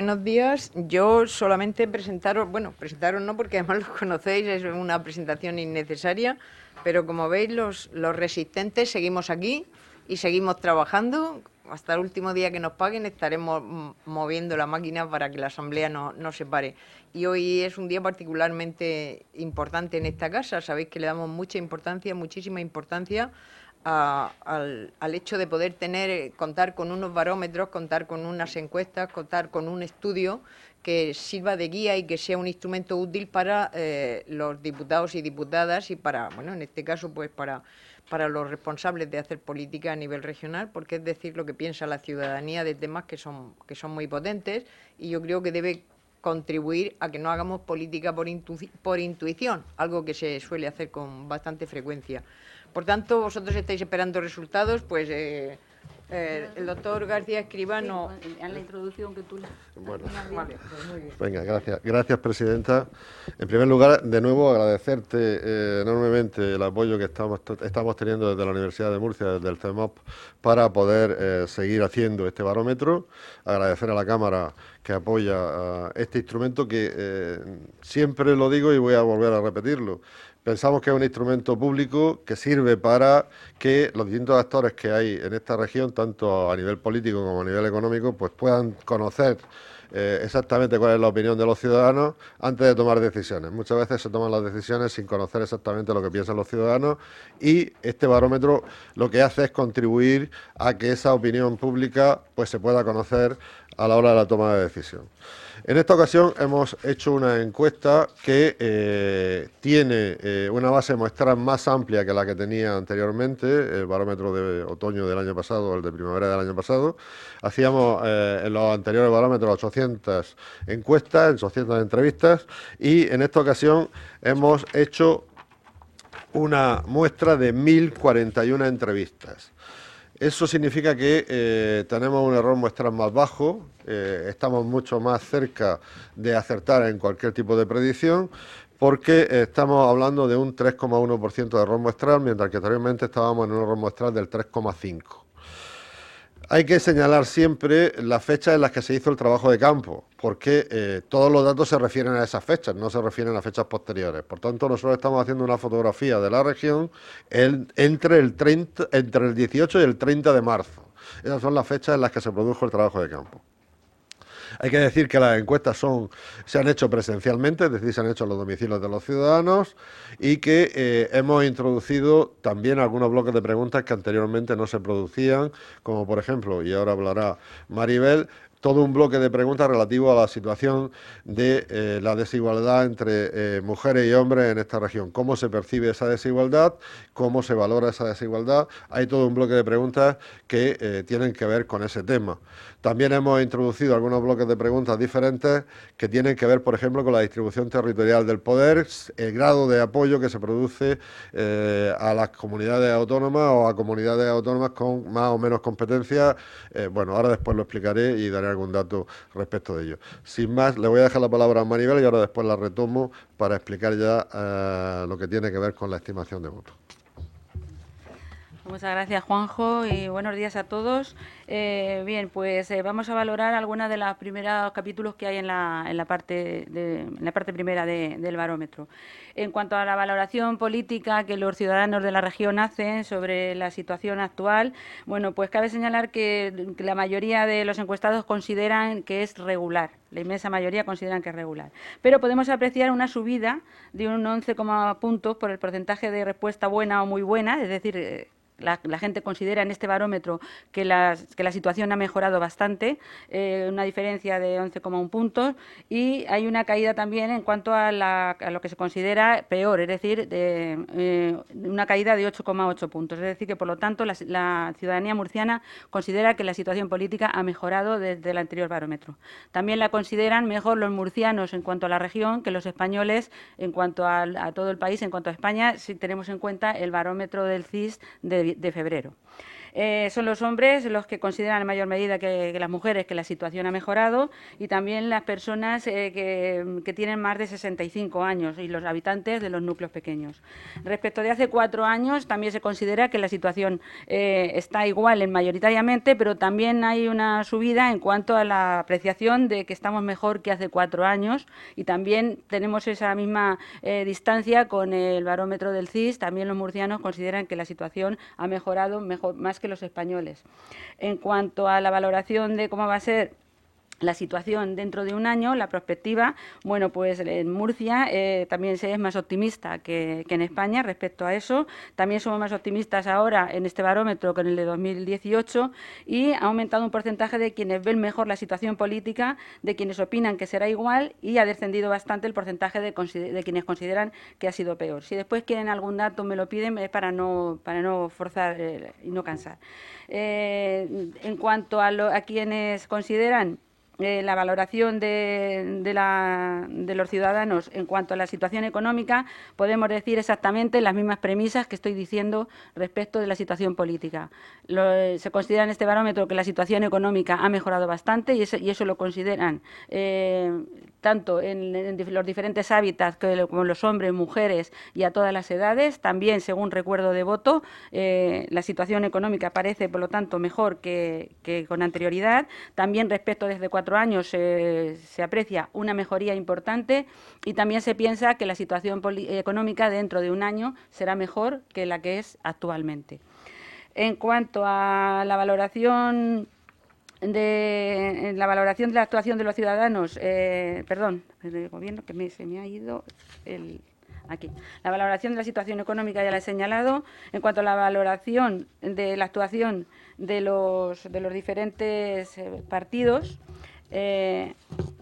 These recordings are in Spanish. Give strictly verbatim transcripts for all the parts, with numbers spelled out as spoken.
Buenos días. Yo solamente presentaros, bueno, presentaros no, porque además los conocéis, es una presentación innecesaria, pero como veis, los, los resistentes seguimos aquí y seguimos trabajando. Hasta el último día que nos paguen estaremos moviendo la máquina para que la Asamblea no, no se pare. Y hoy es un día particularmente importante en esta casa. Sabéis que le damos mucha importancia, muchísima importancia A, al, al hecho de poder tener, contar con unos barómetros, contar con unas encuestas, contar con un estudio que sirva de guía y que sea un instrumento útil para eh, los diputados y diputadas y para, bueno, en este caso, pues para, para los responsables de hacer política a nivel regional, porque es decir lo que piensa la ciudadanía de temas que son, que son muy potentes, y yo creo que debe contribuir a que no hagamos política por, intu por intuición, algo que se suele hacer con bastante frecuencia. Por tanto, vosotros estáis esperando resultados, pues eh, eh, el doctor García Escribano... Sí, en la introducción que tú... Bueno, vale, pues muy bien. Venga, gracias. Gracias, presidenta. En primer lugar, de nuevo, agradecerte eh, enormemente el apoyo que estamos, estamos teniendo desde la Universidad de Murcia, desde el C E M O P, para poder eh, seguir haciendo este barómetro. Agradecer a la Cámara que apoya uh, este instrumento que eh, siempre lo digo y voy a volver a repetirlo. Pensamos que es un instrumento público que sirve para que los distintos actores que hay en esta región, tanto a nivel político como a nivel económico, pues puedan conocer eh, exactamente cuál es la opinión de los ciudadanos antes de tomar decisiones. Muchas veces se toman las decisiones sin conocer exactamente lo que piensan los ciudadanos, y este barómetro lo que hace es contribuir a que esa opinión pública pues se pueda conocer a la hora de la toma de decisión. En esta ocasión hemos hecho una encuesta que eh, tiene eh, una base muestral más amplia que la que tenía anteriormente, el barómetro de otoño del año pasado, el de primavera del año pasado. Hacíamos eh, en los anteriores barómetros ochocientas encuestas, ochocientas entrevistas, y en esta ocasión hemos hecho una muestra de mil cuarenta y una entrevistas. Eso significa que eh, tenemos un error muestral más bajo, eh, estamos mucho más cerca de acertar en cualquier tipo de predicción, porque eh, estamos hablando de un tres coma uno por ciento de error muestral, mientras que anteriormente estábamos en un error muestral del tres coma cinco por ciento. Hay que señalar siempre las fechas en las que se hizo el trabajo de campo, porque eh, todos los datos se refieren a esas fechas, no se refieren a fechas posteriores. Por tanto, nosotros estamos haciendo una fotografía de la región el, entre, el treinta, entre el dieciocho y el treinta de marzo. Esas son las fechas en las que se produjo el trabajo de campo. Hay que decir que las encuestas son, se han hecho presencialmente, es decir, se han hecho en los domicilios de los ciudadanos, y que eh, hemos introducido también algunos bloques de preguntas que anteriormente no se producían, como por ejemplo, y ahora hablará Maribel, todo un bloque de preguntas relativo a la situación de eh, la desigualdad entre eh, mujeres y hombres en esta región. ¿Cómo se percibe esa desigualdad? ¿Cómo se valora esa desigualdad? Hay todo un bloque de preguntas que eh, tienen que ver con ese tema. También hemos introducido algunos bloques de preguntas diferentes que tienen que ver, por ejemplo, con la distribución territorial del poder, el grado de apoyo que se produce eh, a las comunidades autónomas o a comunidades autónomas con más o menos competencias. Eh, bueno, ahora después lo explicaré y daré algún dato respecto de ello. Sin más, le voy a dejar la palabra a Maribel y ahora después la retomo para explicar ya eh, lo que tiene que ver con la estimación de votos. Muchas gracias, Juanjo, y buenos días a todos. Eh, bien, pues eh, vamos a valorar algunos de los primeros capítulos que hay en la, en la, parte, de, en la parte primera de, del barómetro. En cuanto a la valoración política que los ciudadanos de la región hacen sobre la situación actual, bueno, pues cabe señalar que, que la mayoría de los encuestados consideran que es regular. La inmensa mayoría consideran que es regular. Pero podemos apreciar una subida de un once puntos por el porcentaje de respuesta buena o muy buena, es decir, eh, La, la gente considera en este barómetro que la, que la situación ha mejorado bastante, eh, una diferencia de once coma uno puntos, y hay una caída también en cuanto a, la, a lo que se considera peor, es decir, de, eh, una caída de ocho coma ocho puntos. Es decir, que por lo tanto la, la ciudadanía murciana considera que la situación política ha mejorado desde el anterior barómetro. También la consideran mejor los murcianos en cuanto a la región que los españoles en cuanto a, a todo el país, en cuanto a España, si tenemos en cuenta el barómetro del C I S de de febrero. Eh, son los hombres los que consideran en mayor medida que, que las mujeres que la situación ha mejorado, y también las personas eh, que, que tienen más de sesenta y cinco años y los habitantes de los núcleos pequeños. Respecto de hace cuatro años, también se considera que la situación eh, está igual en mayoritariamente, pero también hay una subida en cuanto a la apreciación de que estamos mejor que hace cuatro años, y también tenemos esa misma eh, distancia con el barómetro del C I S. También los murcianos consideran que la situación ha mejorado mejor, más que los españoles. En cuanto a la valoración de cómo va a ser la situación dentro de un año, la perspectiva, bueno, pues en Murcia eh, también se es más optimista que, que en España respecto a eso. También somos más optimistas ahora en este barómetro que en el de dos mil dieciocho, y ha aumentado un porcentaje de quienes ven mejor la situación política, de quienes opinan que será igual, y ha descendido bastante el porcentaje de, de quienes consideran que ha sido peor. Si después quieren algún dato me lo piden, es para no, para no forzar eh, y no cansar. Eh, en cuanto a, lo, a quienes consideran Eh, la valoración de, de, la, de los ciudadanos en cuanto a la situación económica, podemos decir exactamente las mismas premisas que estoy diciendo respecto de la situación política. Lo, eh, se considera en este barómetro que la situación económica ha mejorado bastante, y eso, y eso lo consideran eh, tanto en, en los diferentes hábitats que, como los hombres, mujeres y a todas las edades. También, según recuerdo de voto, eh, la situación económica parece, por lo tanto, mejor que, que con anterioridad. También respecto desde cuatro años eh, se aprecia una mejoría importante, y también se piensa que la situación económica dentro de un año será mejor que la que es actualmente. En cuanto a la valoración de la valoración de la actuación de los ciudadanos, eh, perdón, del gobierno, que me, se me ha ido el... Aquí. La valoración de la situación económica ya la he señalado. En cuanto a la valoración de la actuación de los, de los diferentes eh, partidos, eh,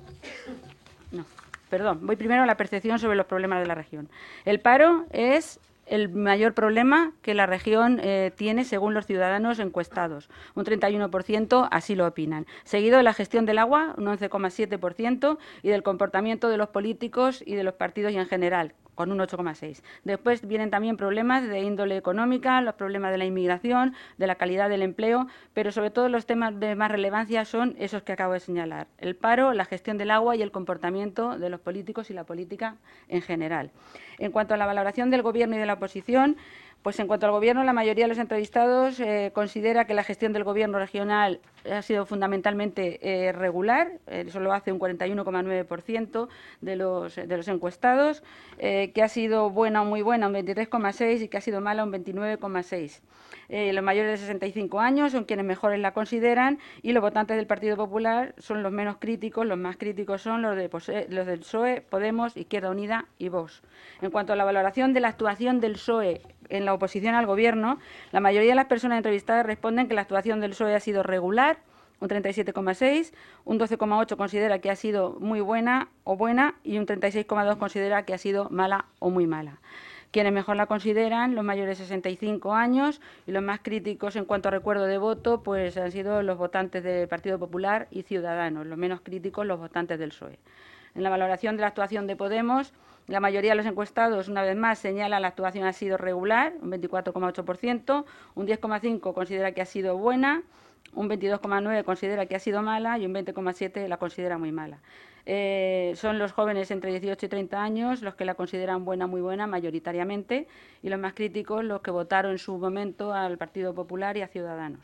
no, perdón, voy primero a la percepción sobre los problemas de la región. El paro es el mayor problema que la región eh, tiene según los ciudadanos encuestados. Un treinta y uno por ciento así lo opinan. Seguido de la gestión del agua, un once coma siete por ciento, y del comportamiento de los políticos y de los partidos y en general, con un ocho coma seis por ciento. Después vienen también problemas de índole económica, los problemas de la inmigración, de la calidad del empleo, pero sobre todo los temas de más relevancia son esos que acabo de señalar: el paro, la gestión del agua y el comportamiento de los políticos y la política en general. En cuanto a la valoración del Gobierno y de la oposición, pues en cuanto al Gobierno, la mayoría de los entrevistados eh, considera que la gestión del Gobierno regional ha sido fundamentalmente eh, regular. Eh, eso lo hace un cuarenta y uno coma nueve por ciento de los, de los encuestados, eh, que ha sido buena o muy buena un veintitrés coma seis por ciento y que ha sido mala un veintinueve coma seis por ciento. Eh, los mayores de sesenta y cinco años son quienes mejores la consideran, y los votantes del Partido Popular son los menos críticos. Los más críticos son los, de, los del P S O E, Podemos, Izquierda Unida y Vox. En cuanto a la valoración de la actuación del P S O E en la oposición al Gobierno, la mayoría de las personas entrevistadas responden que la actuación del P S O E ha sido regular, un treinta y siete coma seis por ciento, un doce coma ocho por ciento considera que ha sido muy buena o buena, y un treinta y seis coma dos por ciento considera que ha sido mala o muy mala. Quienes mejor la consideran, los mayores de sesenta y cinco años, y los más críticos en cuanto a recuerdo de voto, pues han sido los votantes del Partido Popular y Ciudadanos, los menos críticos los votantes del P S O E. En la valoración de la actuación de Podemos, la mayoría de los encuestados, una vez más, señala la actuación ha sido regular, un veinticuatro coma ocho por ciento, un diez coma cinco por ciento considera que ha sido buena, un veintidós coma nueve por ciento considera que ha sido mala y un veinte coma siete por ciento la considera muy mala. Eh, son los jóvenes entre dieciocho y treinta años los que la consideran buena, muy buena, mayoritariamente, y los más críticos los que votaron en su momento al Partido Popular y a Ciudadanos.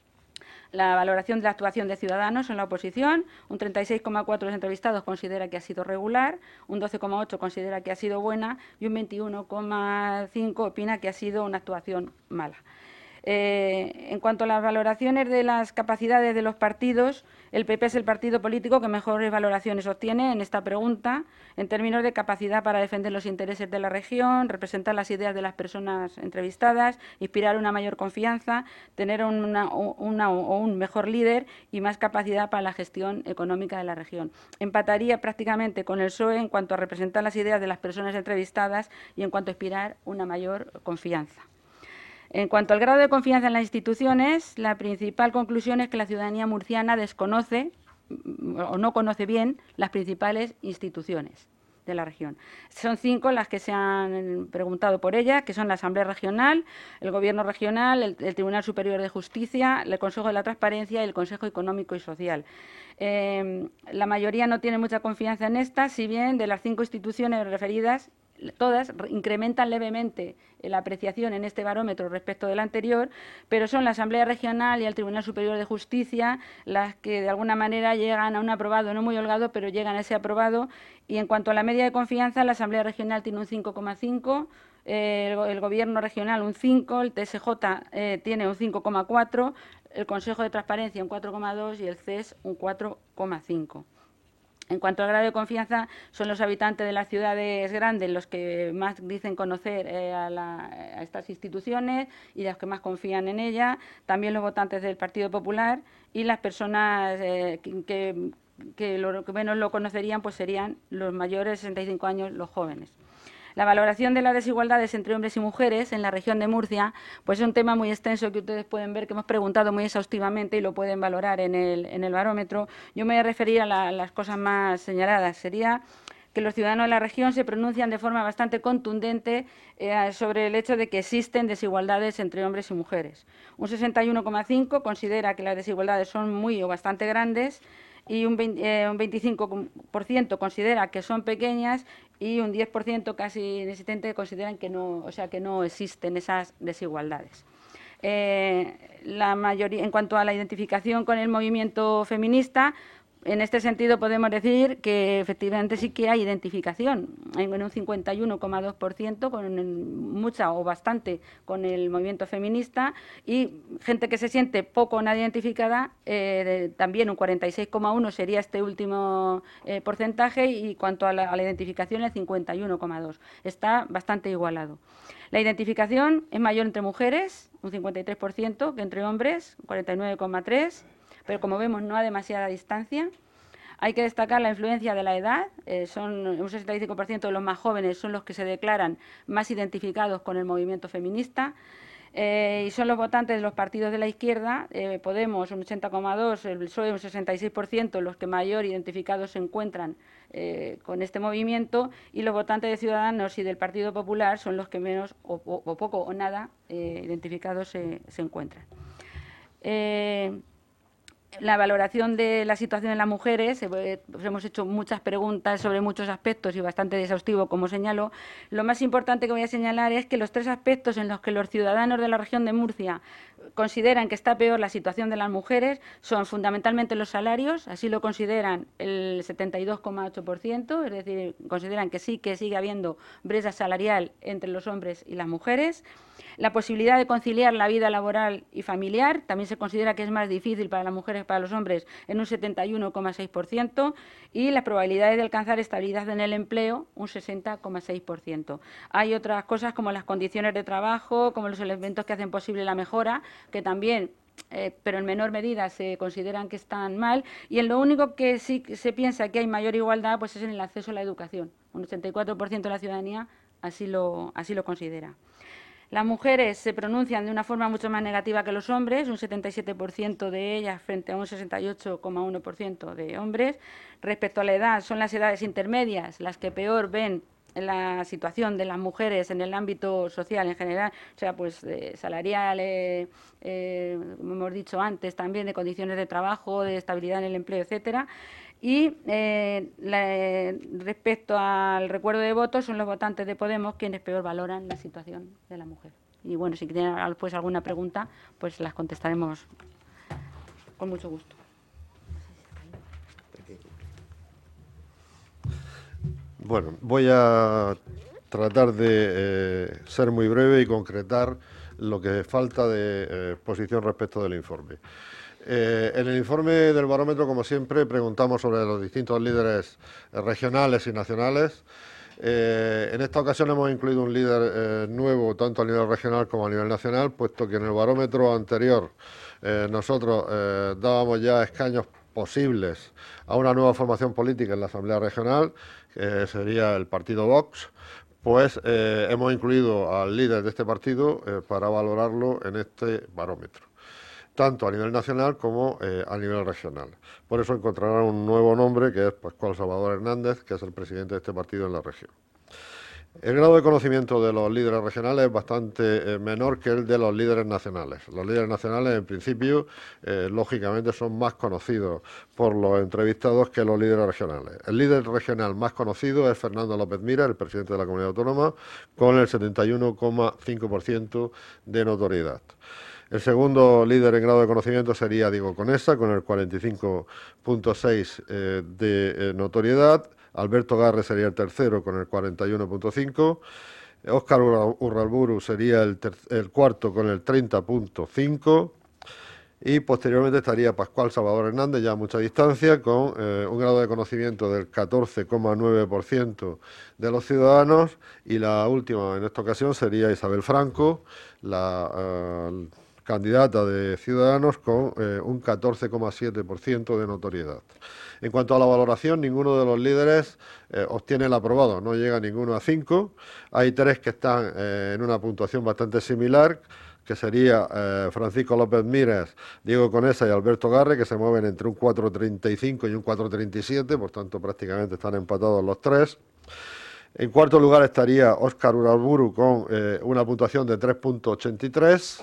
La valoración de la actuación de Ciudadanos en la oposición, un treinta y seis coma cuatro por ciento de los entrevistados considera que ha sido regular, un doce coma ocho por ciento considera que ha sido buena y un veintiuno coma cinco por ciento opina que ha sido una actuación mala. Eh, en cuanto a las valoraciones de las capacidades de los partidos, el P P es el partido político que mejores valoraciones obtiene en esta pregunta, en términos de capacidad para defender los intereses de la región, representar las ideas de las personas entrevistadas, inspirar una mayor confianza, tener una, una, o un mejor líder y más capacidad para la gestión económica de la región. Empataría prácticamente con el P S O E en cuanto a representar las ideas de las personas entrevistadas y en cuanto a inspirar una mayor confianza. En cuanto al grado de confianza en las instituciones, la principal conclusión es que la ciudadanía murciana desconoce o no conoce bien las principales instituciones. de la región. Son cinco las que se han preguntado por ella, que son la Asamblea Regional, el Gobierno Regional, el, el Tribunal Superior de Justicia, el Consejo de la Transparencia y el Consejo Económico y Social. Eh, la mayoría no tiene mucha confianza en esta, si bien de las cinco instituciones referidas, todas incrementan levemente la apreciación en este barómetro respecto del anterior, pero son la Asamblea Regional y el Tribunal Superior de Justicia las que de alguna manera llegan a un aprobado, no muy holgado, pero llegan a ese aprobado. Y en cuanto a la media de confianza, la Asamblea Regional tiene un cinco coma cinco, eh, el, el Gobierno Regional un cinco, el T S J eh, tiene un cinco coma cuatro, el Consejo de Transparencia un cuatro coma dos y el C E S un cuatro coma cinco. En cuanto al grado de confianza, son los habitantes de las ciudades grandes los que más dicen conocer eh, a, la, a estas instituciones y los que más confían en ellas, también los votantes del Partido Popular y las personas eh, que, que, que lo que menos lo conocerían pues serían los mayores de sesenta y cinco años, los jóvenes. La valoración de las desigualdades entre hombres y mujeres en la región de Murcia pues es un tema muy extenso que ustedes pueden ver, que hemos preguntado muy exhaustivamente y lo pueden valorar en el, en el barómetro. Yo me voy a referir a, la, a las cosas más señaladas. Sería que los ciudadanos de la región se pronuncian de forma bastante contundente eh, sobre el hecho de que existen desigualdades entre hombres y mujeres. Un sesenta y uno coma cinco considera que las desigualdades son muy o bastante grandes, y un, veinte, eh, un veinticinco por ciento considera que son pequeñas y un diez por ciento casi inexistente consideran que no, o sea, que no existen esas desigualdades. Eh, la mayoría, en cuanto a la identificación con el movimiento feminista, en este sentido podemos decir que efectivamente sí que hay identificación, en un cincuenta y uno coma dos por ciento, con mucha o bastante con el movimiento feminista, y gente que se siente poco o nada identificada, eh, de, también un cuarenta y seis coma uno por ciento sería este último eh, porcentaje, y cuanto a la, a la identificación el cincuenta y uno coma dos por ciento. Está bastante igualado. La identificación es mayor entre mujeres, un cincuenta y tres por ciento, que entre hombres, un cuarenta y nueve coma tres por ciento. Pero como vemos no a demasiada distancia. Hay que destacar la influencia de la edad, eh, son un sesenta y cinco por ciento de los más jóvenes son los que se declaran más identificados con el movimiento feminista, eh, y son los votantes de los partidos de la izquierda, eh, Podemos un ochenta coma dos por ciento, el P S O E un sesenta y seis por ciento, los que mayor identificados se encuentran eh, con este movimiento, y los votantes de Ciudadanos y del Partido Popular son los que menos o, o, o poco o nada eh, identificados se, se encuentran. Eh, La valoración de la situación de las mujeres, eh, pues hemos hecho muchas preguntas sobre muchos aspectos y bastante exhaustivo, como señalo. Lo más importante que voy a señalar es que los tres aspectos en los que los ciudadanos de la región de Murcia consideran que está peor la situación de las mujeres son fundamentalmente los salarios, así lo consideran el setenta y dos coma ocho por ciento, es decir, consideran que sí que sigue habiendo brecha salarial entre los hombres y las mujeres. La posibilidad de conciliar la vida laboral y familiar, también se considera que es más difícil para las mujeres que para los hombres, en un setenta y uno coma seis por ciento, y las probabilidades de alcanzar estabilidad en el empleo, un sesenta coma seis por ciento. Hay otras cosas como las condiciones de trabajo, como los elementos que hacen posible la mejora, que también, eh, pero en menor medida, se consideran que están mal, y en lo único que sí se piensa que hay mayor igualdad pues es en el acceso a la educación. Un ochenta y cuatro por ciento de la ciudadanía así lo, así lo considera. Las mujeres se pronuncian de una forma mucho más negativa que los hombres, un setenta y siete por ciento de ellas frente a un sesenta y ocho coma uno por ciento de hombres. Respecto a la edad, son las edades intermedias las que peor ven la situación de las mujeres en el ámbito social en general, o sea, pues eh, salarial, eh, eh, como hemos dicho antes, también de condiciones de trabajo, de estabilidad en el empleo, etcétera. Y eh, la, respecto al recuerdo de votos, son los votantes de Podemos quienes peor valoran la situación de la mujer. Y bueno, si tienen pues, alguna pregunta, pues las contestaremos con mucho gusto. Bueno, voy a tratar de eh, ser muy breve y concretar lo que falta de eh, posición respecto del informe. Eh, en el informe del barómetro, como siempre, preguntamos sobre los distintos líderes eh, regionales y nacionales. Eh, en esta ocasión hemos incluido un líder eh, nuevo, tanto a nivel regional como a nivel nacional, puesto que en el barómetro anterior eh, nosotros eh, dábamos ya escaños posibles a una nueva formación política en la Asamblea Regional, que sería el partido Vox. Pues eh, hemos incluido al líder de este partido eh, para valorarlo en este barómetro. tanto a nivel nacional como eh, a nivel regional. Por eso encontrarán un nuevo nombre, que es Pascual Salvador Hernández, que es el presidente de este partido en la región. El grado de conocimiento de los líderes regionales es bastante eh, menor que el de los líderes nacionales. Los líderes nacionales, en principio, eh, lógicamente son más conocidos por los entrevistados que los líderes regionales. El líder regional más conocido es Fernando López Mira, el presidente de la Comunidad Autónoma, con el setenta y uno coma cinco por ciento de notoriedad. El segundo líder en grado de conocimiento sería Diego Conesa, con el cuarenta y cinco coma seis por ciento eh, de eh, notoriedad. Alberto Garre sería el tercero con el cuarenta y uno coma cinco. Óscar Urralburu sería el, el cuarto con el treinta coma cinco. Y posteriormente estaría Pascual Salvador Hernández, ya a mucha distancia, con eh, un grado de conocimiento del catorce coma nueve por ciento de los ciudadanos. Y la última en esta ocasión sería Isabel Franco, la eh, candidata de Ciudadanos, con eh, un catorce coma siete por ciento de notoriedad. En cuanto a la valoración, ninguno de los líderes eh, obtiene el aprobado, no llega ninguno a cinco. Hay tres que están eh, en una puntuación bastante similar, que sería eh, Francisco López Mires, Diego Conesa y Alberto Garre, que se mueven entre un cuatro coma treinta y cinco y un cuatro coma treinta y siete, por tanto prácticamente están empatados los tres. En cuarto lugar estaría Óscar Urralburu con eh, una puntuación de tres coma ochenta y tres.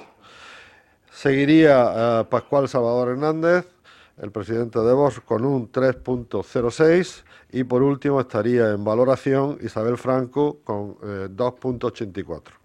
Seguiría eh, Pascual Salvador Hernández, el presidente de Vox, con un tres coma cero seis, y por último estaría en valoración Isabel Franco con eh, dos coma ochenta y cuatro.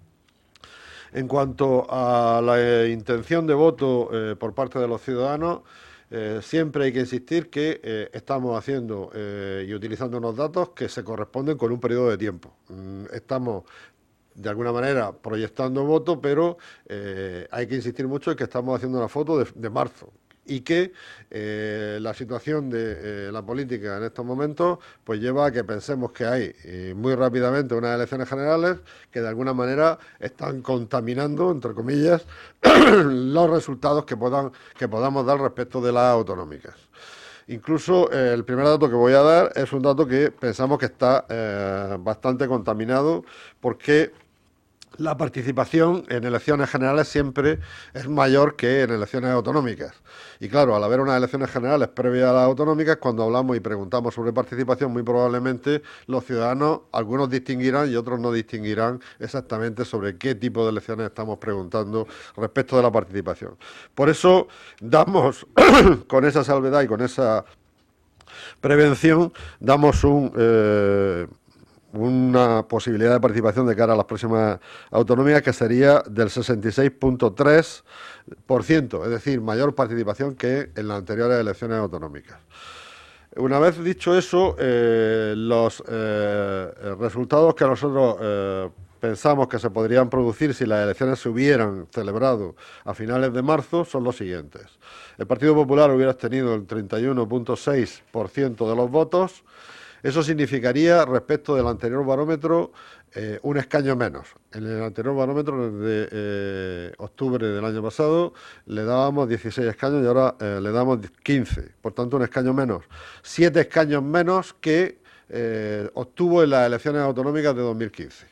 En cuanto a la eh, intención de voto eh, por parte de los ciudadanos, eh, siempre hay que insistir que eh, estamos haciendo eh, y utilizando unos datos que se corresponden con un periodo de tiempo. Mm, estamos de alguna manera proyectando voto, pero eh, hay que insistir mucho en que estamos haciendo una foto de, de marzo. Y que eh, la situación de eh, la política en estos momentos pues lleva a que pensemos que hay eh, muy rápidamente unas elecciones generales que de alguna manera están contaminando, entre comillas, los resultados que, puedan, que podamos dar respecto de las autonómicas. Incluso eh, el primer dato que voy a dar es un dato que pensamos que está eh, bastante contaminado, porque la participación en elecciones generales siempre es mayor que en elecciones autonómicas. Y claro, al haber unas elecciones generales previas a las autonómicas, cuando hablamos y preguntamos sobre participación, muy probablemente los ciudadanos, algunos distinguirán y otros no distinguirán exactamente sobre qué tipo de elecciones estamos preguntando respecto de la participación. Por eso damos, con esa salvedad y con esa prevención, damos un... Eh, una posibilidad de participación de cara a las próximas autonómicas que sería del sesenta y seis coma tres por ciento, es decir, mayor participación que en las anteriores elecciones autonómicas. Una vez dicho eso, eh, los eh, resultados que nosotros eh, pensamos que se podrían producir si las elecciones se hubieran celebrado a finales de marzo son los siguientes. El Partido Popular hubiera tenido el treinta y uno coma seis por ciento de los votos. Eso significaría, respecto del anterior barómetro, eh, un escaño menos. En el anterior barómetro, desde eh, octubre del año pasado, le dábamos dieciséis escaños y ahora eh, le damos quince. Por tanto, un escaño menos. Siete escaños menos que eh, obtuvo en las elecciones autonómicas de dos mil quince.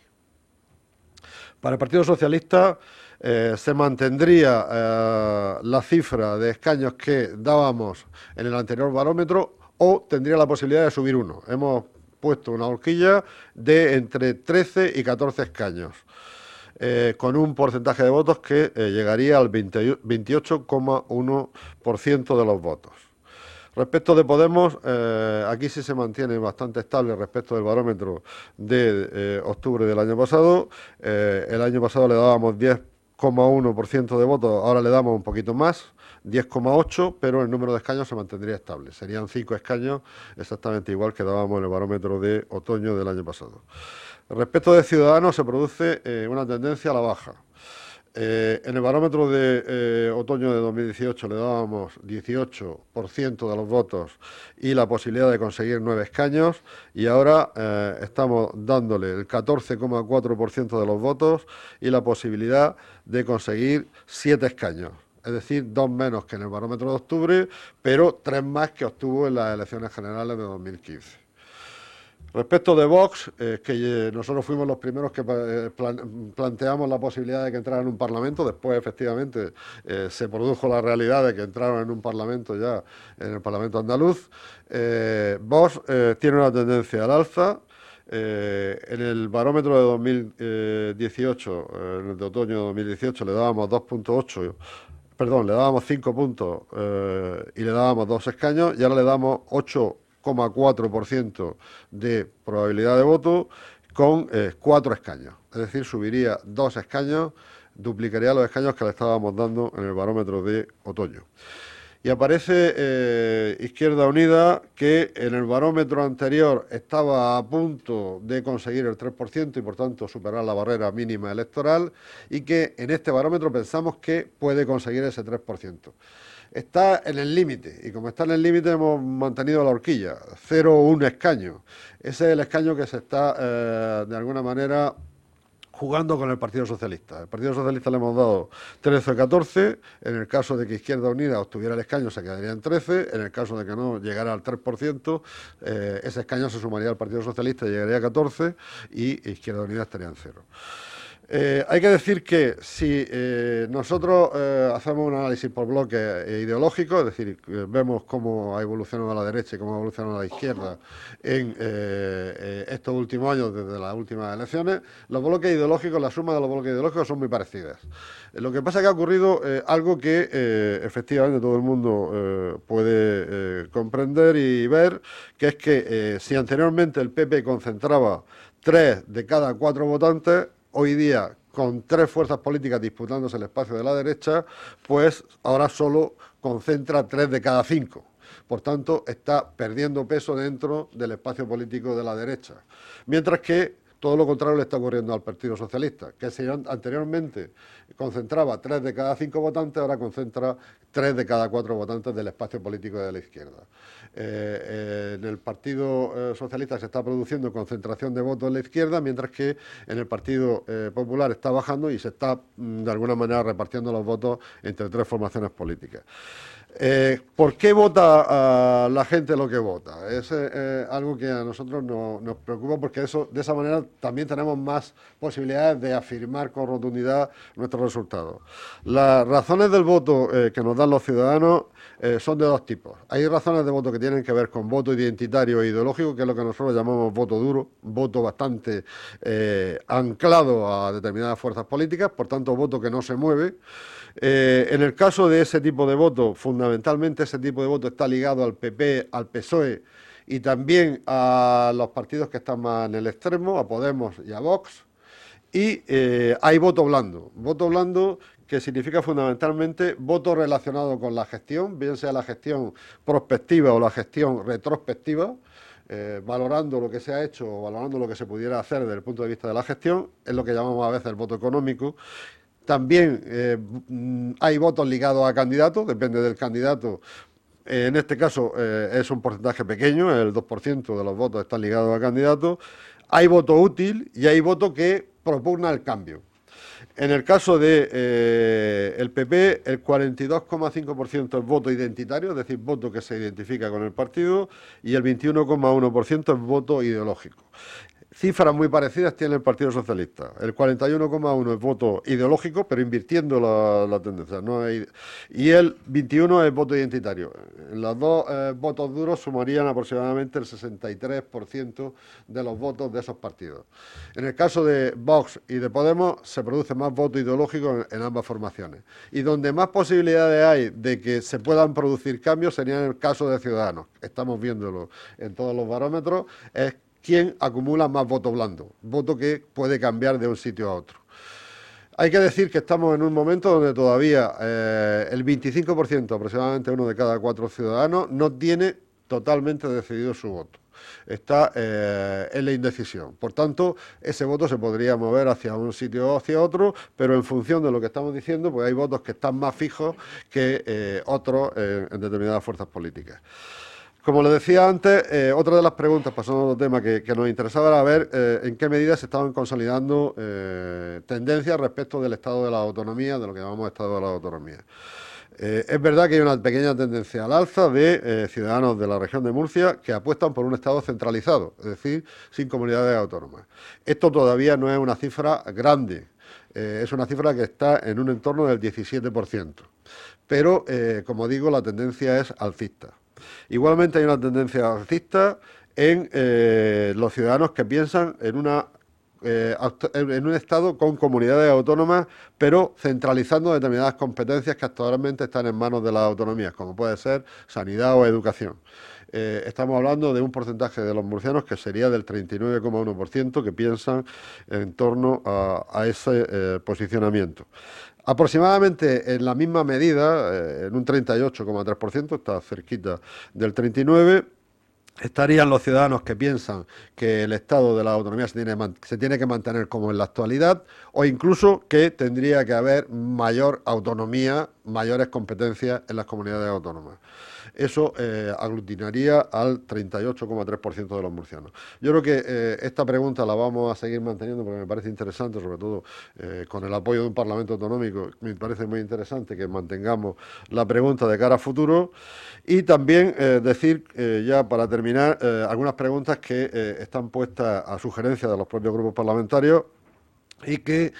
Para el Partido Socialista eh, se mantendría eh, la cifra de escaños que dábamos en el anterior barómetro, o tendría la posibilidad de subir uno. Hemos puesto una horquilla de entre trece y catorce escaños, eh, con un porcentaje de votos que eh, llegaría al veintiocho coma uno por ciento de los votos. Respecto de Podemos, eh, aquí sí se mantiene bastante estable respecto del barómetro de eh, octubre del año pasado. Eh, el año pasado le dábamos diez coma uno por ciento de votos, ahora le damos un poquito más, diez coma ocho, pero el número de escaños se mantendría estable. Serían cinco escaños, exactamente igual que dábamos en el barómetro de otoño del año pasado. Respecto de Ciudadanos, se produce eh, una tendencia a la baja. Eh, en el barómetro de eh, otoño de dos mil dieciocho le dábamos dieciocho por ciento de los votos y la posibilidad de conseguir nueve escaños, y ahora eh, estamos dándole el catorce coma cuatro por ciento de los votos y la posibilidad de conseguir siete escaños. Es decir, dos menos que en el barómetro de octubre, pero tres más que obtuvo en las elecciones generales de dos mil quince. Respecto de Vox, eh, que eh, nosotros fuimos los primeros que eh, plan, planteamos la posibilidad de que entraran en un Parlamento, después efectivamente eh, se produjo la realidad de que entraron en un Parlamento ya, en el Parlamento andaluz. Eh, Vox eh, tiene una tendencia al alza. Eh, en el barómetro de dos mil dieciocho, eh, en el de otoño de dos mil dieciocho, le dábamos dos punto ocho, perdón, le dábamos cinco puntos eh, y le dábamos dos escaños, y ahora le damos ocho coma cuatro por ciento de probabilidad de voto con eh, cuatro escaños. Es decir, subiría dos escaños, duplicaría los escaños que le estábamos dando en el barómetro de otoño. Y aparece eh, Izquierda Unida, que en el barómetro anterior estaba a punto de conseguir el tres por ciento y por tanto superar la barrera mínima electoral, y que en este barómetro pensamos que puede conseguir ese tres por ciento. Está en el límite, y como está en el límite hemos mantenido la horquilla, cero coma uno escaño. Ese es el escaño que se está, eh, de alguna manera, jugando con el Partido Socialista. El Partido Socialista le hemos dado trece o catorce, en el caso de que Izquierda Unida obtuviera el escaño se quedaría en trece, en el caso de que no llegara al tres por ciento, eh, ese escaño se sumaría al Partido Socialista y llegaría a catorce, y Izquierda Unida estaría en cero. Eh, hay que decir que si eh, nosotros eh, hacemos un análisis por bloque eh, ideológico, es decir, eh, vemos cómo ha evolucionado la derecha y cómo ha evolucionado la izquierda en eh, eh, estos últimos años, desde las últimas elecciones, los bloques ideológicos, la suma de los bloques ideológicos son muy parecidas. Eh, lo que pasa es que ha ocurrido eh, algo que eh, efectivamente todo el mundo eh, puede eh, comprender y ver, que es que eh, si anteriormente el P P concentraba tres de cada cuatro votantes, hoy día, con tres fuerzas políticas disputándose el espacio de la derecha, pues ahora solo concentra tres de cada cinco. Por tanto, está perdiendo peso dentro del espacio político de la derecha. Mientras que todo lo contrario le está ocurriendo al Partido Socialista, que si anteriormente concentraba tres de cada cinco votantes, ahora concentra tres de cada cuatro votantes del espacio político de la izquierda. Eh, eh, en el Partido eh, Socialista se está produciendo concentración de votos en la izquierda, mientras que en el Partido eh, Popular está bajando y se está, mm, de alguna manera, repartiendo los votos entre tres formaciones políticas. Eh, ¿Por qué vota uh, la gente lo que vota? Es eh, algo que a nosotros no, nos preocupa, porque eso, de esa manera también tenemos más posibilidades de afirmar con rotundidad nuestros resultados. Las razones del voto eh, que nos dan los ciudadanos eh, son de dos tipos. Hay razones de voto que tienen que ver con voto identitario e ideológico, que es lo que nosotros llamamos voto duro, voto bastante eh, anclado a determinadas fuerzas políticas, por tanto voto que no se mueve. Eh, en el caso de ese tipo de voto, fundamentalmente ese tipo de voto está ligado al P P, al P S O E y también a los partidos que están más en el extremo, a Podemos y a Vox. Y eh, hay voto blando, voto blando que significa fundamentalmente voto relacionado con la gestión, bien sea la gestión prospectiva o la gestión retrospectiva, eh, valorando lo que se ha hecho o valorando lo que se pudiera hacer desde el punto de vista de la gestión, es lo que llamamos a veces el voto económico. También eh, hay votos ligados a candidatos, depende del candidato. Eh, en este caso eh, es un porcentaje pequeño, el dos por ciento de los votos están ligados a candidatos. Hay voto útil y hay voto que propugna el cambio. En el caso de eh, el P P, el cuarenta y dos coma cinco por ciento es voto identitario, es decir, voto que se identifica con el partido, y el veintiuno coma uno por ciento es voto ideológico. Cifras muy parecidas tiene el Partido Socialista. El cuarenta y uno coma uno es voto ideológico, pero invirtiendo la, la tendencia. No hay, y el veintiuno es voto identitario. Los dos eh, votos duros sumarían aproximadamente el sesenta y tres por ciento de los votos de esos partidos. En el caso de Vox y de Podemos se produce más voto ideológico en, en ambas formaciones. Y donde más posibilidades hay de que se puedan producir cambios sería en el caso de Ciudadanos. Estamos viéndolo en todos los barómetros. Es quién acumula más voto blando, voto que puede cambiar de un sitio a otro. Hay que decir que estamos en un momento donde todavía eh, el veinticinco por ciento, aproximadamente uno de cada cuatro ciudadanos, no tiene totalmente decidido su voto. Está eh, en la indecisión. Por tanto, ese voto se podría mover hacia un sitio o hacia otro, pero en función de lo que estamos diciendo, pues hay votos que están más fijos que eh, otros eh, en determinadas fuerzas políticas. Como les decía antes, eh, otra de las preguntas, pasando a otro tema que, que nos interesaba, era ver eh, en qué medida se estaban consolidando eh, tendencias respecto del estado de la autonomía, de lo que llamamos estado de la autonomía. Eh, es verdad que hay una pequeña tendencia al alza de eh, ciudadanos de la región de Murcia que apuestan por un Estado centralizado, es decir, sin comunidades autónomas. Esto todavía no es una cifra grande, eh, es una cifra que está en un entorno del diecisiete por ciento. Pero, eh, como digo, la tendencia es alcista. Igualmente hay una tendencia alcista en eh, los ciudadanos que piensan en una Eh, en un Estado con comunidades autónomas, pero centralizando determinadas competencias que actualmente están en manos de las autonomías, como puede ser sanidad o educación. Eh, estamos hablando de un porcentaje de los murcianos que sería del treinta y nueve coma uno por ciento que piensan en torno a, a ese eh, posicionamiento. Aproximadamente en la misma medida, eh, en un treinta y ocho coma tres por ciento, está cerquita del treinta y nueve por ciento, estarían los ciudadanos que piensan que el Estado de la autonomía se tiene, se tiene que mantener como en la actualidad, o incluso que tendría que haber mayor autonomía, mayores competencias en las comunidades autónomas. Eso eh, aglutinaría al treinta y ocho coma tres por ciento de los murcianos. Yo creo que eh, esta pregunta la vamos a seguir manteniendo porque me parece interesante, sobre todo eh, con el apoyo de un Parlamento autonómico, me parece muy interesante que mantengamos la pregunta de cara a futuro. Y también eh, decir, eh, ya para terminar, eh, algunas preguntas que eh, están puestas a sugerencia de los propios grupos parlamentarios y que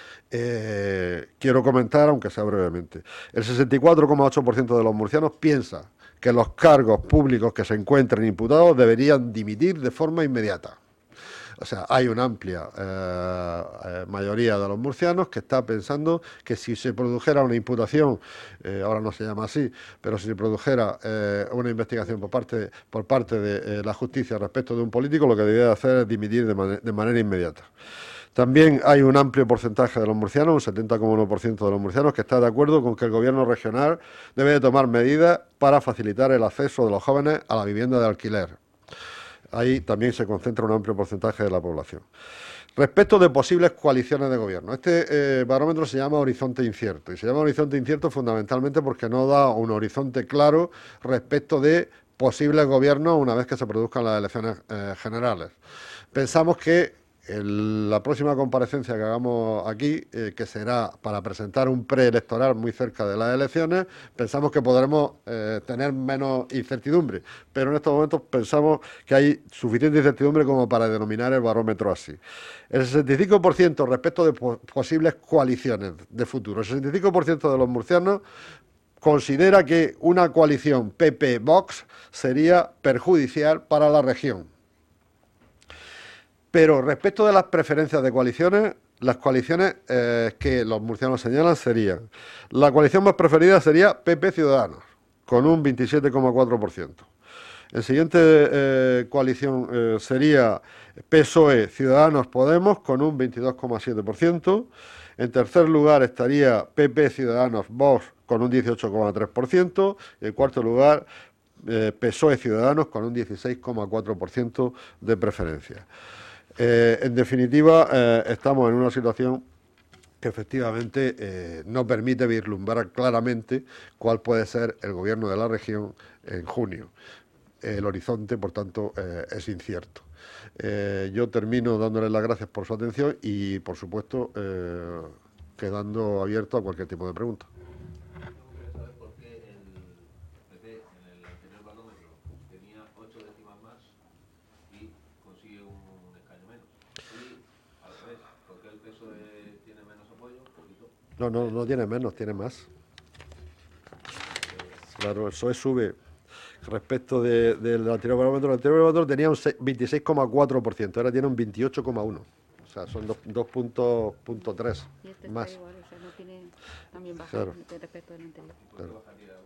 eh, quiero comentar, aunque sea brevemente. El sesenta y cuatro coma ocho por ciento de los murcianos piensa que los cargos públicos que se encuentren imputados deberían dimitir de forma inmediata. O sea, hay una amplia eh, eh, mayoría de los murcianos que está pensando que si se produjera una imputación, eh, ahora no se llama así, pero si se produjera eh, una investigación por parte, por parte de eh, la justicia respecto de un político, lo que debería hacer es dimitir de, man de manera inmediata. También hay un amplio porcentaje de los murcianos, un setenta coma uno por ciento de los murcianos, que está de acuerdo con que el gobierno regional debe de tomar medidas para facilitar el acceso de los jóvenes a la vivienda de alquiler. Ahí también se concentra un amplio porcentaje de la población. Respecto de posibles coaliciones de gobierno, este eh, barómetro se llama Horizonte Incierto, y se llama Horizonte Incierto fundamentalmente porque no da un horizonte claro respecto de posibles gobiernos una vez que se produzcan las elecciones eh, generales. Pensamos que El, la próxima comparecencia que hagamos aquí, eh, que será para presentar un preelectoral muy cerca de las elecciones, pensamos que podremos eh, tener menos incertidumbre, pero en estos momentos pensamos que hay suficiente incertidumbre como para denominar el barómetro así. El sesenta y cinco por ciento respecto de po posibles coaliciones de futuro, el sesenta y cinco por ciento de los murcianos considera que una coalición P P-Vox sería perjudicial para la región. Pero respecto de las preferencias de coaliciones, las coaliciones eh, que los murcianos señalan serían, la coalición más preferida sería P P Ciudadanos, con un veintisiete coma cuatro por ciento. El siguiente eh, coalición eh, sería P S O E Ciudadanos Podemos, con un veintidós coma siete por ciento. En tercer lugar estaría P P Ciudadanos Vox, con un dieciocho coma tres por ciento. Y en cuarto lugar, eh, P S O E Ciudadanos, con un dieciséis coma cuatro por ciento de preferencia. Eh, en definitiva, eh, estamos en una situación que efectivamente eh, no permite vislumbrar claramente cuál puede ser el gobierno de la región en junio. El horizonte, por tanto, eh, es incierto. Eh, yo termino dándoles las gracias por su atención y, por supuesto, eh, quedando abierto a cualquier tipo de pregunta. No, no, no tiene menos, tiene más. Claro, el P S O E sube respecto del de, de anterior barómetro. El anterior barómetro tenía un veintiséis coma cuatro por ciento, ahora tiene un veintiocho coma uno por ciento. O sea, son dos puntos tres y este más. Está igual, o sea, no tiene también baja claro. respecto del anterior. Claro.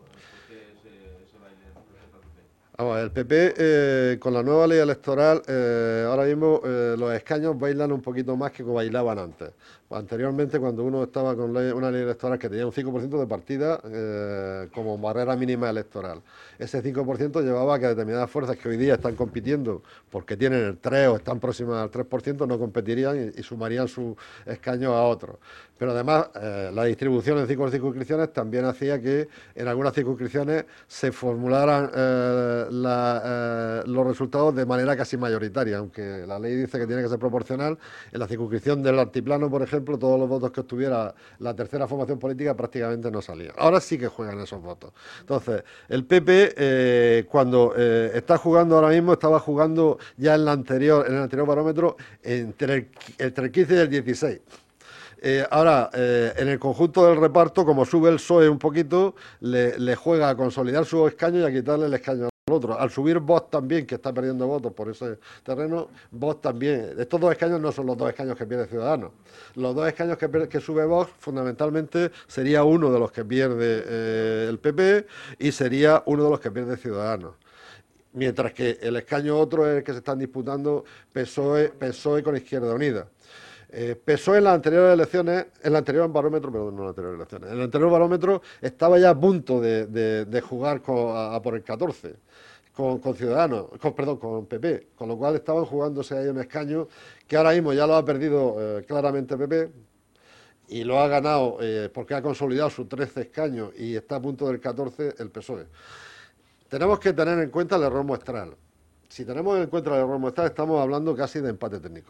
Vamos, el P P eh, con la nueva ley electoral, eh, ahora mismo eh, los escaños bailan un poquito más que como bailaban antes. Anteriormente, cuando uno estaba con ley, una ley electoral que tenía un cinco por ciento de partida eh, como barrera mínima electoral, ese cinco por ciento llevaba a que determinadas fuerzas que hoy día están compitiendo porque tienen el tres o están próximas al tres por ciento no competirían y, y sumarían sus escaños a otros. Pero además, eh, la distribución en cinco circunscripciones también hacía que en algunas circunscripciones se formularan eh, eh, la, eh, los resultados de manera casi mayoritaria, aunque la ley dice que tiene que ser proporcional. En la circunscripción del altiplano, por ejemplo, todos los votos que obtuviera la tercera formación política prácticamente no salían. Ahora sí que juegan esos votos. Entonces, el P P, eh, cuando eh, está jugando ahora mismo, estaba jugando ya en, la anterior, en el anterior barómetro entre el, entre el quince y el dieciséis. Eh, ahora, eh, en el conjunto del reparto, como sube el P S O E un poquito, le, le juega a consolidar su escaño y a quitarle el escaño al otro. Al subir Vox también, que está perdiendo votos por ese terreno, Vox también. Estos dos escaños no son los dos escaños que pierde Ciudadanos. Los dos escaños que, que sube Vox, fundamentalmente, sería uno de los que pierde eh, el P P y sería uno de los que pierde Ciudadanos. Mientras que el escaño otro es el que se están disputando P S O E, P S O E con Izquierda Unida. Eh, P S O E en las anteriores elecciones, en el anterior barómetro, perdón, no en las anteriores elecciones, en el anterior barómetro estaba ya a punto de, de, de jugar con, a, a por el catorce, con, con Ciudadanos, con, perdón, con P P, con lo cual estaban jugándose ahí un escaño que ahora mismo ya lo ha perdido eh, claramente P P y lo ha ganado eh, porque ha consolidado sus trece escaños y está a punto del catorce el P S O E. Tenemos que tener en cuenta el error muestral. Si tenemos en cuenta el error muestral, estamos hablando casi de empate técnico.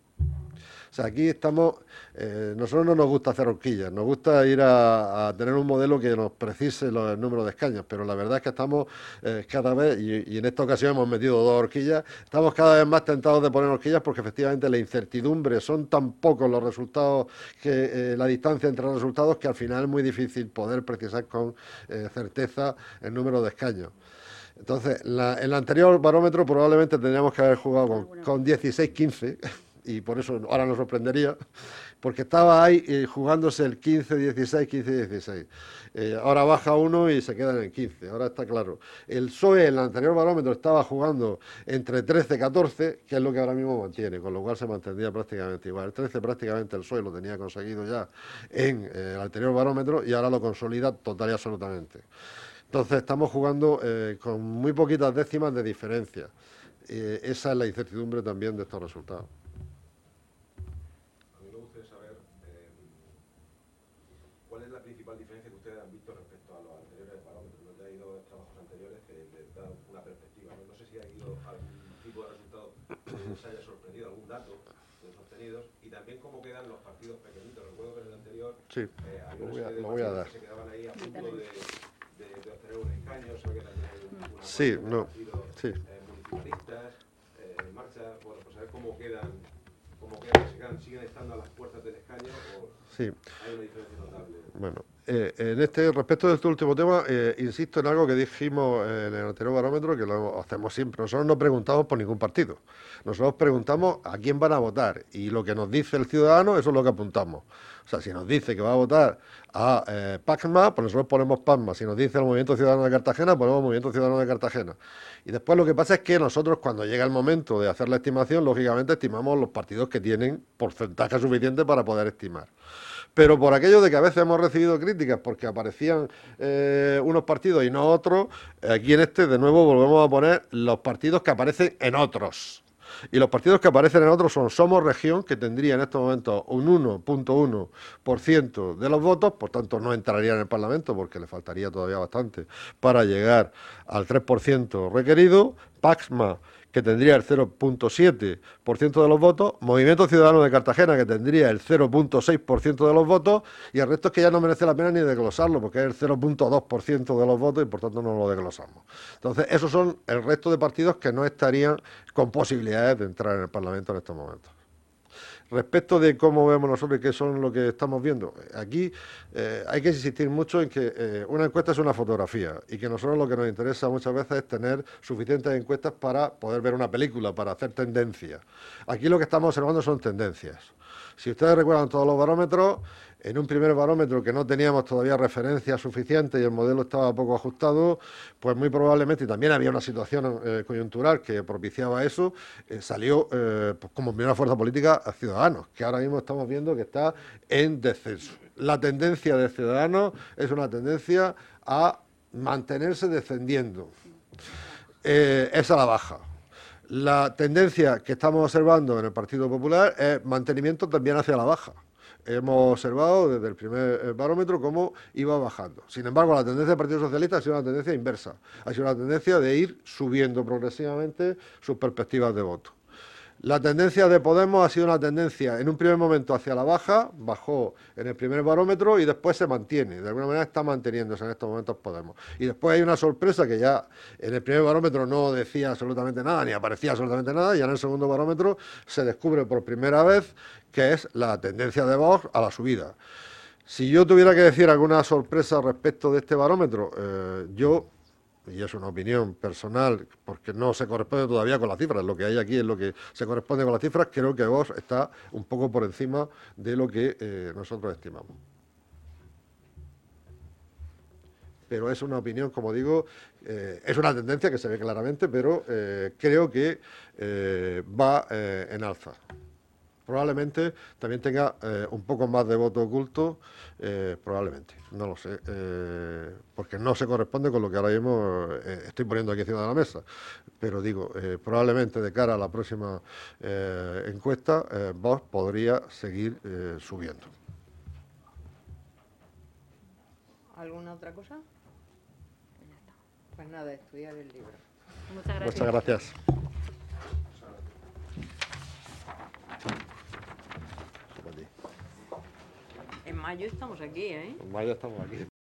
O sea, aquí estamos, eh, nosotros no nos gusta hacer horquillas, nos gusta ir a, a tener un modelo que nos precise los, el número de escaños, pero la verdad es que estamos eh, cada vez, y, y en esta ocasión hemos metido dos horquillas, estamos cada vez más tentados de poner horquillas porque efectivamente la incertidumbre, son tan pocos los resultados, que eh, la distancia entre los resultados, que al final es muy difícil poder precisar con eh, certeza el número de escaños. Entonces, la, en el anterior barómetro probablemente tendríamos que haber jugado con, con dieciséis quince, y por eso ahora nos sorprendería, porque estaba ahí eh, jugándose el quince dieciséis, quince dieciséis. Eh, ahora baja uno y se queda en el quince, ahora está claro. El P S O E en el anterior barómetro estaba jugando entre trece catorce, que es lo que ahora mismo mantiene, con lo cual se mantendría prácticamente igual. El trece prácticamente el P S O E lo tenía conseguido ya en eh, el anterior barómetro y ahora lo consolida total y absolutamente. Entonces estamos jugando eh, con muy poquitas décimas de diferencia. Eh, esa es la incertidumbre también de estos resultados. Diferencia que ustedes han visto respecto a los anteriores parámetros. ¿No ha ido trabajos anteriores que les dan una perspectiva? No, no sé si ha habido algún tipo de resultado que les haya sorprendido, algún dato de los obtenidos, y también cómo quedan los partidos pequeñitos. Recuerdo que en el anterior sí, eh, había lo voy a, una serie de lo voy a dar. que se quedaban ahí a punto de, de, de obtener un escaño, se que también hay un, una sí, no, partidos sí. eh, municipalistas eh, en marcha. Bueno, pues a ver cómo quedan, cómo quedan, si quedan, siguen estando a las puertas del escaño o sí. hay una diferencia notable. Bueno, eh, en este respecto de este último tema, eh, insisto en algo que dijimos en el anterior barómetro, que lo hacemos siempre. Nosotros no preguntamos por ningún partido. Nosotros preguntamos a quién van a votar y lo que nos dice el ciudadano, eso es lo que apuntamos. O sea, si nos dice que va a votar a eh, PACMA, pues nosotros ponemos PACMA. Si nos dice el Movimiento Ciudadano de Cartagena, ponemos Movimiento Ciudadano de Cartagena. Y después lo que pasa es que nosotros, cuando llega el momento de hacer la estimación, lógicamente estimamos los partidos que tienen porcentaje suficiente para poder estimar. Pero por aquello de que a veces hemos recibido críticas porque aparecían eh, unos partidos y no otros, aquí en este de nuevo volvemos a poner los partidos que aparecen en otros. Y los partidos que aparecen en otros son Somos Región, que tendría en estos momentos un uno punto uno por ciento de los votos, por tanto no entraría en el Parlamento porque le faltaría todavía bastante para llegar al tres por ciento requerido. PACMA, que tendría el cero punto siete por ciento de los votos, Movimiento Ciudadano de Cartagena, que tendría el cero punto seis por ciento de los votos, y el resto es que ya no merece la pena ni desglosarlo, porque es el cero punto dos por ciento de los votos y por tanto no lo desglosamos. Entonces, esos son el resto de partidos que no estarían con posibilidades de entrar en el Parlamento en estos momentos. Respecto de cómo vemos nosotros y qué son lo que estamos viendo, aquí eh, hay que insistir mucho en que eh, una encuesta es una fotografía y que nosotros lo que nos interesa muchas veces es tener suficientes encuestas para poder ver una película, para hacer tendencias. Aquí lo que estamos observando son tendencias. Si ustedes recuerdan todos los barómetros, en un primer barómetro que no teníamos todavía referencias suficientes y el modelo estaba poco ajustado, pues muy probablemente, y también había una situación eh, coyuntural que propiciaba eso, eh, salió eh, pues como primera fuerza política a Ciudadanos, que ahora mismo estamos viendo que está en descenso. La tendencia de Ciudadanos es una tendencia a mantenerse descendiendo, eh, es a la baja. La tendencia que estamos observando en el Partido Popular es mantenimiento también hacia la baja. hemos observado desde el primer barómetro cómo iba bajando. Sin embargo, la tendencia del Partido Socialista ha sido una tendencia inversa, ha sido una tendencia de ir subiendo progresivamente sus perspectivas de voto. La tendencia de Podemos ha sido una tendencia en un primer momento hacia la baja, bajó en el primer barómetro y después se mantiene, de alguna manera está manteniéndose en estos momentos Podemos. Y después hay una sorpresa que ya en el primer barómetro no decía absolutamente nada, ni aparecía absolutamente nada, y ya en el segundo barómetro se descubre por primera vez que es la tendencia de Vox a la subida. Si yo tuviera que decir alguna sorpresa respecto de este barómetro, eh, yo... y es una opinión personal, porque no se corresponde todavía con las cifras, lo que hay aquí es lo que se corresponde con las cifras, creo que Vox está un poco por encima de lo que eh, nosotros estimamos. Pero es una opinión, como digo, eh, es una tendencia que se ve claramente, pero eh, creo que eh, va eh, en alza. Probablemente también tenga eh, un poco más de voto oculto, eh, probablemente, no lo sé, eh, porque no se corresponde con lo que ahora mismo eh, estoy poniendo aquí encima de la mesa. Pero digo, eh, probablemente de cara a la próxima eh, encuesta, eh, Vox podría seguir eh, subiendo. ¿Alguna otra cosa? Pues nada, estudiar el libro. Muchas gracias. Muchas gracias. En mayo estamos aquí, ¿eh? En mayo estamos aquí.